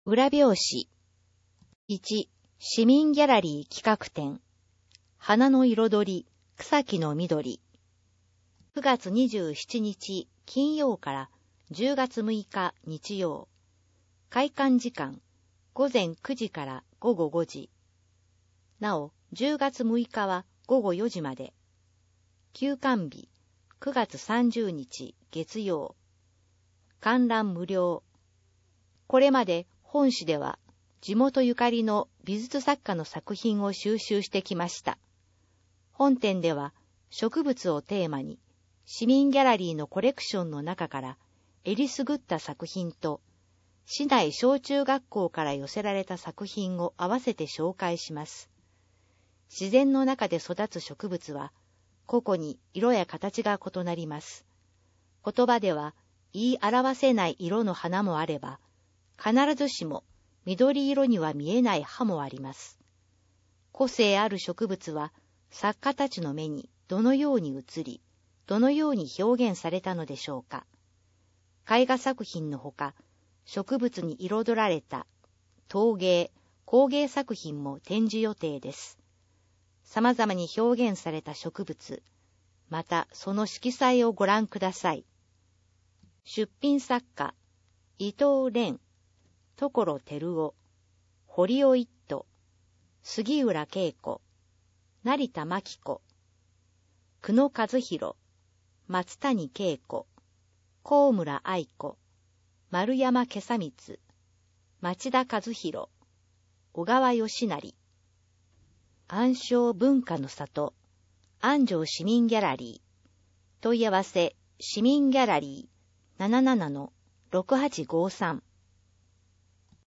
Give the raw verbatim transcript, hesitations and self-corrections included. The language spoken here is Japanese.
裏表紙。いち、市民ギャラリー企画展。花の彩り、草木の緑。くがつにじゅうしちにち金曜からじゅうがつむいか日曜。開館時間、ごぜんくじからごごごじ。なお、じゅうがつむいかはごごよじまで。休館日、くがつさんじゅうにち月曜。観覧無料。これまで本市では地元ゆかりの美術作家の作品を収集してきました。本展では植物をテーマに市民ギャラリーのコレクションの中からえりすぐった作品と市内小中学校から寄せられた作品を合わせて紹介します。自然の中で育つ植物は個々に色や形が異なります。言葉では言い表せない色の花もあれば、必ずしも緑色には見えない葉もあります。個性ある植物は作家たちの目にどのように映り、どのように表現されたのでしょうか。絵画作品のほか、植物に彩られた陶芸、工芸作品も展示予定です。様々に表現された植物、またその色彩をご覧ください。出品作家、伊藤蓮、所照夫、堀尾一斗、杉浦恵子、成田真紀子、久野和弘、松谷恵子、高村愛子、丸山袈裟光、町田和弘、小川義成。安昌文化の里、安城市民ギャラリー。問い合わせ、市民ギャラリー ななななのろくはちごさん。